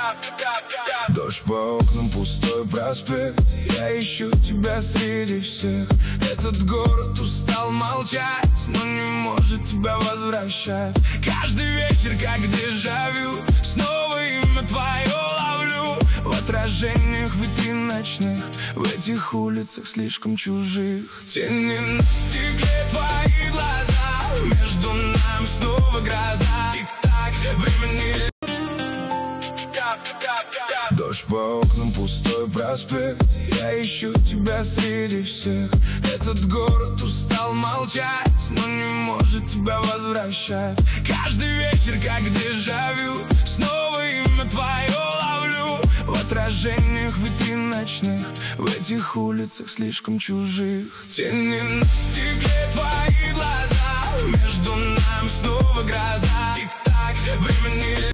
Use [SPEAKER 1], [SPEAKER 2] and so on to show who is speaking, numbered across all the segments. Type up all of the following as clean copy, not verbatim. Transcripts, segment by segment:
[SPEAKER 1] Дождь по окнам, пустой проспект. Я ищу тебя среди всех. Этот город устал молчать, но не может тебя возвращать. Каждый вечер, как дежавю, снова имя твое ловлю. В отражениях витрин ночных, в этих улицах слишком чужих. Тени на стекле, твои глаза, между нами снова гроза. Тик-так, времени. Дождь по окнам, пустой проспект. Я ищу тебя среди всех. Этот город устал молчать, но не может тебя возвращать. Каждый вечер, как дежавю, снова имя твое ловлю. В отражениях витрин ночных, в этих улицах слишком чужих. Тени на стекле, твои глаза, между нами снова гроза. Тик-так, времени.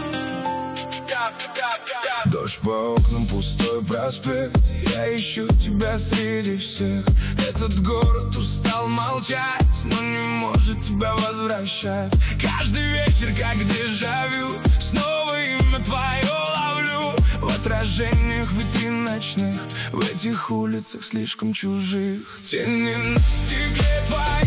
[SPEAKER 1] Дождь по окнам, пустой проспект. Я ищу тебя среди всех. Этот город устал молчать, но не может тебя возвращать. Каждый вечер, как дежавю, снова имя твое ловлю. В отражениях витрин ночных, в этих улицах слишком чужих. Тени на стекле, твои